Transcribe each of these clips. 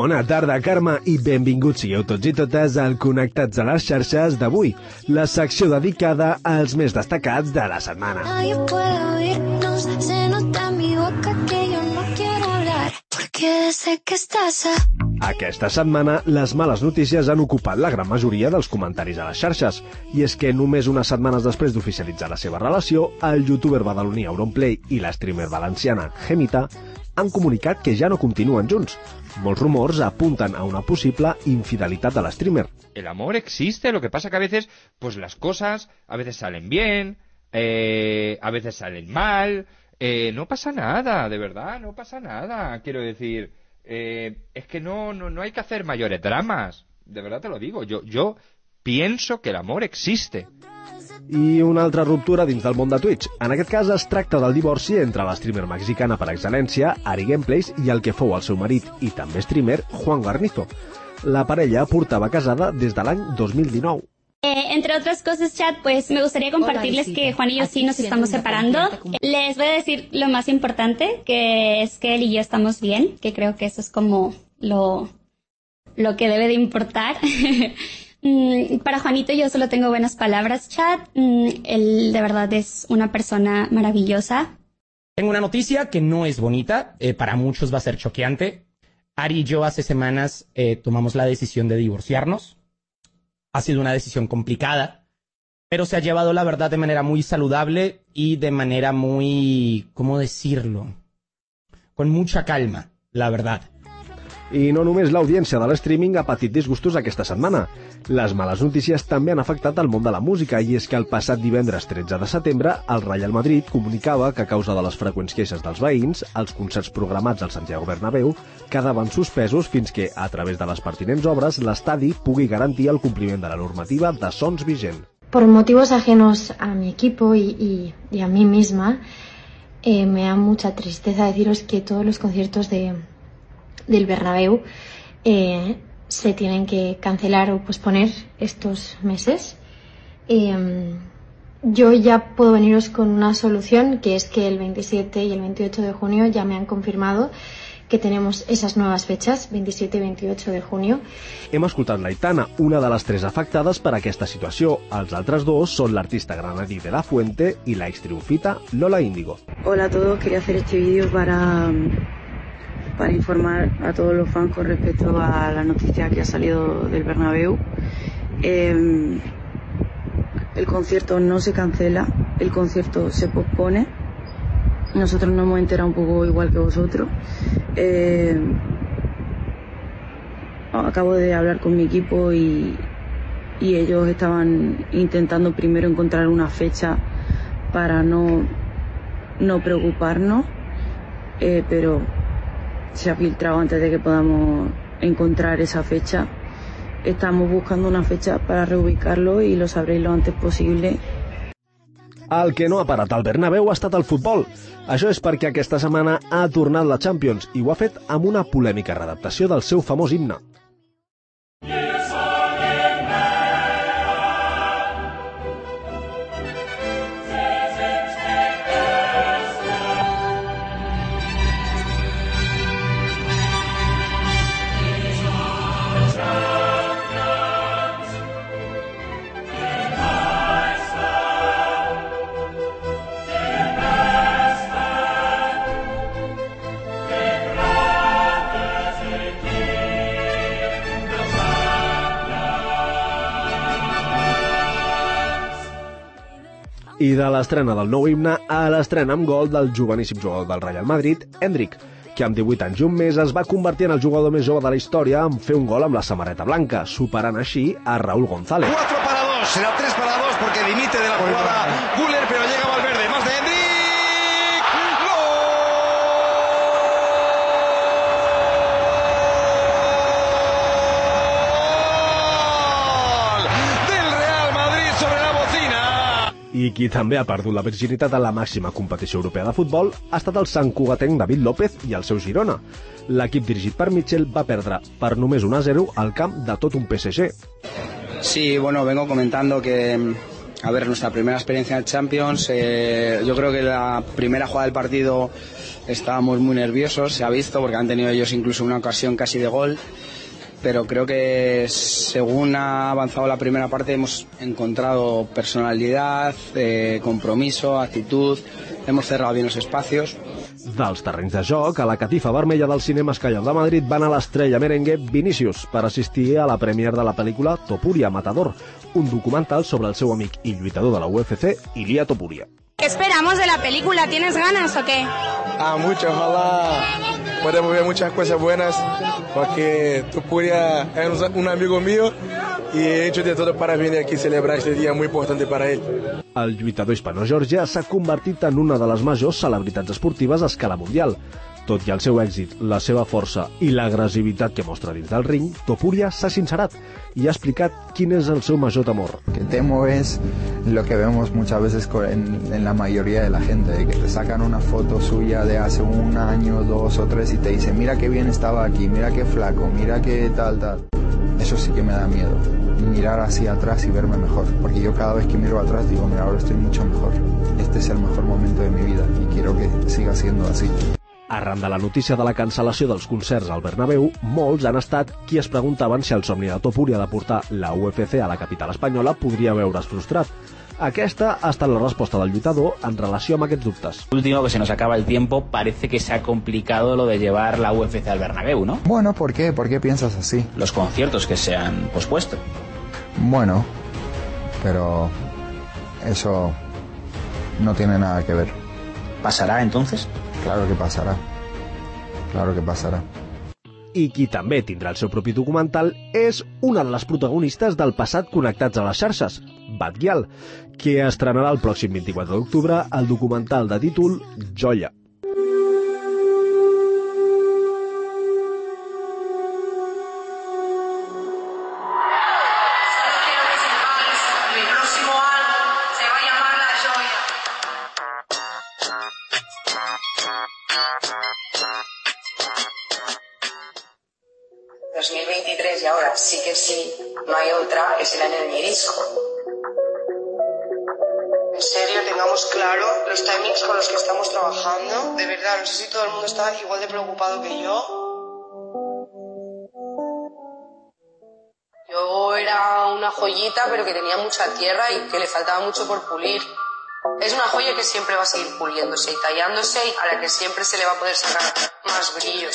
Bona tarda, Carme, i benvinguts sigueu tots i totes al Connectats a les xarxes d'avui, la secció dedicada als més destacats de la setmana. Aquesta setmana, les males notícies han ocupat la gran majoria dels comentaris a les xarxes, i és que només unes setmanes després d'oficialitzar la seva relació, el youtuber badaloní Auronplay i la streamer valenciana Gemita han comunicat que ja no continuen junts. Molts rumors apunten a una posible infidelitat de la streamer. El amor existe, lo que pasa que a veces pues las cosas a veces salen bien, a veces salen mal, no pasa nada, de verdad, no pasa nada, quiero decir, es que no hay que hacer mayores dramas, de verdad te lo digo, yo pienso que el amor existe. I una altra ruptura dins del món de Twitch. En aquest cas es tracta del divorci entre la streamer mexicana per excel·lència, Ari Gameplays, i el que fou el seu marit i també streamer, Juan Garnizo. La parella portava casada des de l'any 2019. Entre otras cosas, chat, pues me gustaría compartirles que Juan y yo sí nos estamos separando. Les voy a decir lo más importante, que es que él y yo estamos bien, que creo que eso es como lo que debe de importar. Para Juanito yo solo tengo buenas palabras, chat. Él de verdad es una persona maravillosa. Tengo una noticia que no es bonita, para muchos va a ser choqueante. Ari y yo hace semanas tomamos la decisión de divorciarnos. Ha sido una decisión complicada, pero se ha llevado la verdad de manera muy saludable y de manera muy, ¿cómo decirlo? Con mucha calma, la verdad. I no només l'audiència de l'streaming ha patit disgustos aquesta setmana. Les males notícies també han afectat el món de la música, i és que el passat divendres 13 de setembre el Real Madrid comunicava que a causa de les freqüents queixes dels veïns, els concerts programats al Santiago Bernabéu quedaven suspesos fins que, a través de les pertinents obres, l'estadi pugui garantir el compliment de la normativa de sons vigent. Por motivos ajenos a mi equipo y a mí misma, me da mucha tristeza deciros que todos los conciertos del Bernabéu se tienen que cancelar o posponer estos meses. Yo ya puedo veniros con una solución, que es que el 27 y el 28 de junio ya me han confirmado que tenemos esas nuevas fechas, 27 y 28 de junio. Hem escoltat l'Aitana, una de les tres afectades per aquesta situació. Els altres dos són l'artista granadí de La Fuente i la extriunfita Lola Índigo. Hola a todos, quería hacer este vídeo para informar a todos los fans con respecto a la noticia que ha salido del Bernabéu. El concierto no se cancela, el concierto se pospone. Nosotros nos hemos enterado un poco igual que vosotros. Acabo de hablar con mi equipo y ellos estaban intentando primero encontrar una fecha para no preocuparnos, pero se ha filtrado antes de que podamos encontrar esa fecha. Estamos buscando una fecha para reubicarlo y lo sabréis lo antes posible. El que no ha parat al Bernabéu ha estat el futbol. Això és perquè aquesta setmana ha tornat la Champions i ho ha fet amb una polèmica readaptació del seu famós himne. I de l'estrena del nou himne a l'estrena amb gol del joveníssim jugador del Real Madrid, Endrick, que amb 18 anys i un mes es va convertir en el jugador més jove de la història en fer un gol amb la samarreta blanca, superant així a Raúl González. 4 para 2, será 3 para 2 porque dimite de la jugada Güler, pero llega Valverde, más de Endrick. I qui també ha perdut la virginitat a la màxima competició europea de futbol ha estat el santcugatenc David López i el seu Girona. L'equip dirigit per Michel va perdre per només 1-0 al camp de tot un PSG. Sí, bueno, vengo comentando que A ver, nuestra primera experiencia en Champions, yo creo que la primera jugada del partido estábamos muy nerviosos, se ha visto, porque han tenido ellos incluso una ocasión casi de gol, pero creo que según ha avanzado la primera parte hemos encontrado personalidad, compromiso, actitud, hemos cerrado bien los espacios. Dels terrenys de joc, a la catifa vermella del cinema Escaiol de Madrid van a l'estrella merengue Vinícius per assistir a la premier de la pel·lícula Topuria Matador, un documental sobre el seu amic i lluitador de la UFC, Ilia Topuria. ¿Qué esperamos de la película? ¿Tienes ganas o qué? Mucho, ojalá podamos ver muchas cosas buenas, porque Topuria es un amigo mío y he hecho de todo para venir aquí a celebrar este día muy importante para él. El lluitador hispano-georgià s'ha convertit en una de les majors celebritats esportives a escala mundial. Tot i el seu èxit, la seva força i l'agressivitat que mostra dins del ring, Topuria s'ha sincerat y ha explicat quién es el seu major temor. Que temo es lo que vemos muchas veces en la mayoría de la gente, que te sacan una foto suya de hace un año, 2 o 3 y te dicen mira qué bien estaba aquí, mira qué flaco, mira qué tal. Eso sí que me da miedo, mirar hacia atrás y verme mejor, porque yo cada vez que miro atrás digo mira, ahora estoy mucho mejor, este es el mejor momento de mi vida y quiero que siga siendo así. Arran de la notícia de la cancel·lació dels concerts al Bernabéu, molts han estat qui es preguntaven si el somni de Topuria de portar la UFC a la capital espanyola podria veure's frustrat. Aquesta ha estat la resposta del lluitador en relació amb aquests dubtes. Último, que se nos acaba el tiempo, parece que se ha complicado lo de llevar la UFC al Bernabéu, ¿no? Bueno, ¿por qué? ¿Por qué piensas así? Los conciertos que se han pospuesto. Bueno, pero eso no tiene nada que ver. ¿Pasará entonces? Claro que pasará. Claro que pasará. I qui també tindrà el seu propi documental és una de les protagonistes del passat Connectats a les xarxes, Batguial, que estrenarà el pròxim 24 d'octubre el documental de títol Joia. Y ahora sí que sí, no hay otra, es el año de mi disco. En serio, tengamos claro los timings con los que estamos trabajando. De verdad, no sé si todo el mundo está igual de preocupado que yo. Yo era una joyita, pero que tenía mucha tierra y que le faltaba mucho por pulir. Es una joya que siempre va a seguir puliéndose y tallándose y a la que siempre se le va a poder sacar más brillos.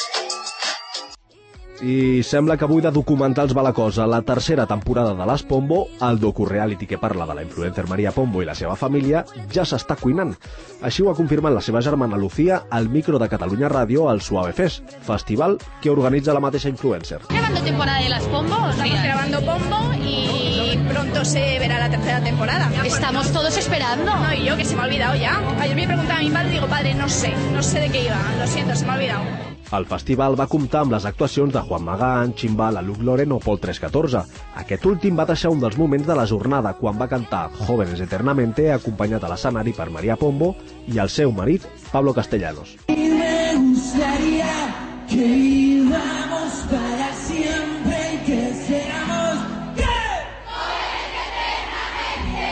I sembla que avui de documentals va la cosa. La tercera temporada de l'As Pombo, el docu-reality que parla de la influencer Maria Pombo i la seva família, ja s'està cuinant. Així ho ha confirmat la seva germana Lucía al micro de Catalunya Ràdio al Suave Fest, festival que organitza la mateixa influencer. ¿Grabando temporada de Las Pombo? Estamos grabando Pombo y pronto se verá la tercera temporada. Estamos todos esperando. No, y yo que se me ha olvidado ya. Ayer me preguntaba a mi padre y digo, padre, no sé de qué iba, lo siento, se me ha olvidado. El festival va comptar amb les actuacions de Juan Magán, Chimbal, Luc Loren o Pol 314. Aquest últim va deixar un dels moments de la jornada quan va cantar Jóvenes Eternamente, acompanyat a l'escenari per Maria Pombo i el seu marit, Pablo Castellanos. Me gustaría que vivamos para siempre y que seamos jóvenes eternamente.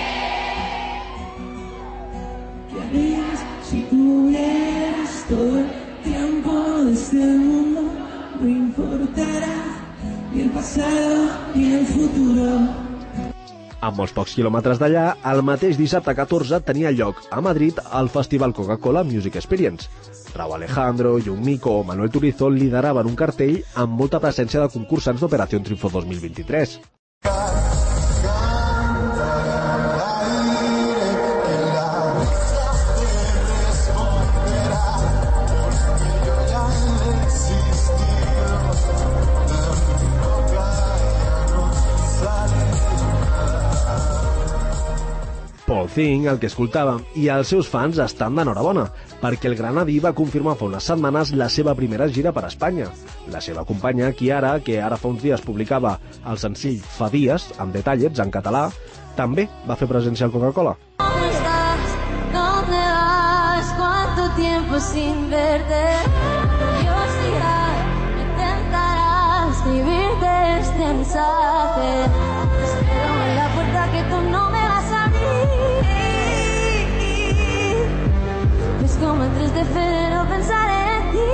¿Qué harías si tuvieras todo el tiempo de este mundo? No importará ni el pasado ni el futuro. A molts pocs quilòmetres d'allà, el mateix dissabte 14 tenia lloc a Madrid el Festival Coca-Cola Music Experience. Raúl Alejandro, Young Miko o Manuel Turizo lideraven un cartell amb molta presència de concursants d'Operació Triunfo 2023. Paul Thing, el que escoltàvem, i els seus fans estan d'enhorabona, perquè el granadí va confirmar fa unes setmanes la seva primera gira per Espanya. La seva companya, Kiara, que ara fa uns dies publicava el senzill Fa dies, amb detallets en català, també va fer presència al Coca-Cola. ¿Dónde estás? ¿Dónde vas? ¿Cuánto tiempo sin verte? Curiosidad, intentarás escribirte este mensaje. Te espero en la puerta que tú no me vas a abrir. desespero pensar en ti.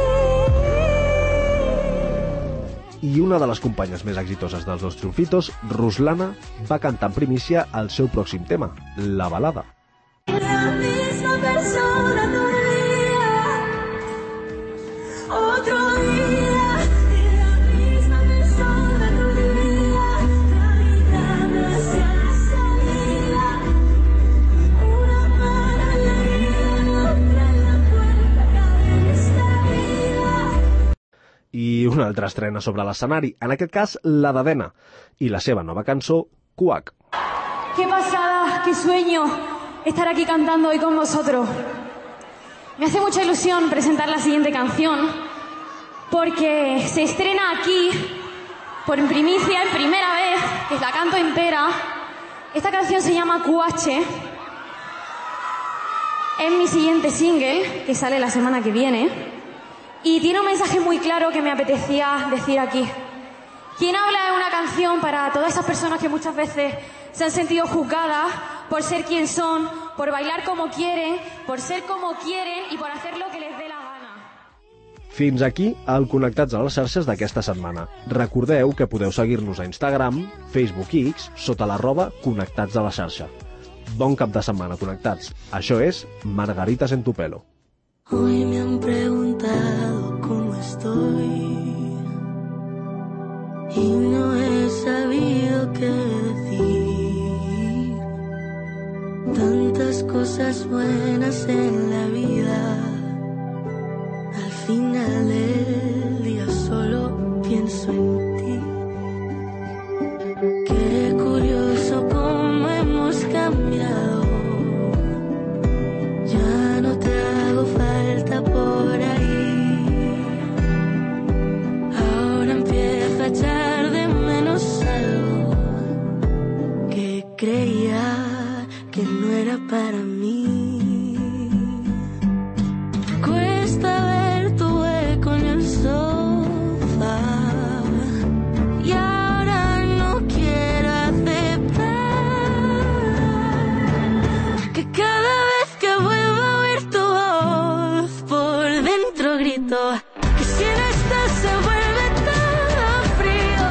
I una de les companyes més exitoses dels dos triomfitos, Ruslana, va cantar en primícia el seu pròxim tema, La balada. La misma persona todo el día, otro día. La misma persona todo el día, caminando hacia la salida. Una mano en la herida, otra en la puerta, cabe en esta vida. I una altra estrena sobre l'escenari, en aquest cas la d'Adena, i la seva nova cançó, Cuac. Qué pasada, qué sueño estar aquí cantando hoy con vosotros. Me hace mucha ilusión presentar la siguiente canción porque se estrena aquí por primicia, en primera vez, que la canto entera. Esta canción se llama Cuache. Es mi siguiente single, que sale la semana que viene. Y tiene un mensaje muy claro que me apetecía decir aquí. Quien habla es una canción para todas esas personas que muchas veces se han sentido juzgadas por ser quien son, por bailar como quieren, por ser como quieren y por hacer lo que les dé la gana. Fins aquí el Connectats a les xarxes d'aquesta setmana. Recordeu que podeu seguir-nos a Instagram, Facebook i X sota @Connectats a la xarxa. Bon cap de setmana, Connectats. Això és Margaritas en tu pelo. Hoy me han preguntado cómo estoy y no he sabido qué decir. Tantas cosas buenas en la vida, al final del día solo pienso en ti. Qué curioso cómo hemos cambiado. Ya no te hago falta por ahí. Ahora empiezo a echar de menos algo que creía que no era para mí. Cuesta ver tu hueco en el sofá y ahora no quiero aceptar que cada vez que vuelvo a oír tu voz por dentro grito que si no estás se vuelve todo frío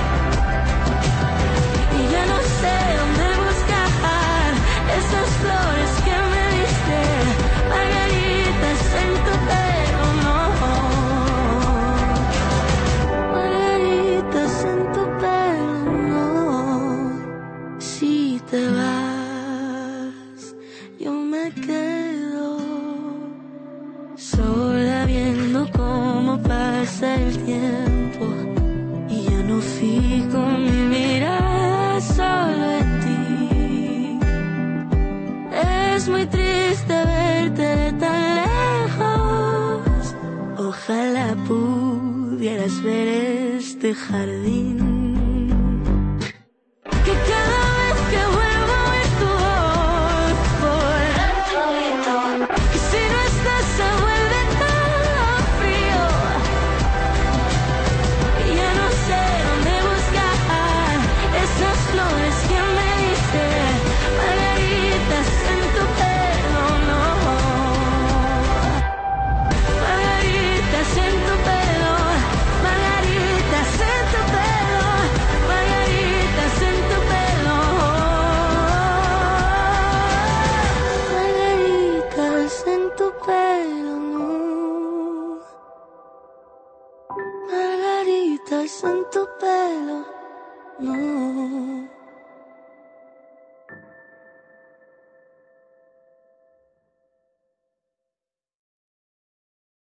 y ya no sé dónde buscar esas flores que me diste, margaritas en tu pelo, no, margaritas en tu pelo, no. Si te vas, yo me quedo sola viendo cómo pasa el tiempo y ya no fijo mi mirada solo en ti. Es muy triste verte de tan lejos. Ojalá pudieras ver este jardín. Que cada vez que vuelvo a oír tu voz por dentro grito que si no estás se vuelve todo frío y ya no sé dónde buscar esas flores que me diste, margaritas en tu pelo, no, margaritas en tu pelo, margaritas en tu pelo, margaritas en tu pelo, margaritas en tu pelo, no, margaritas en tu pelo.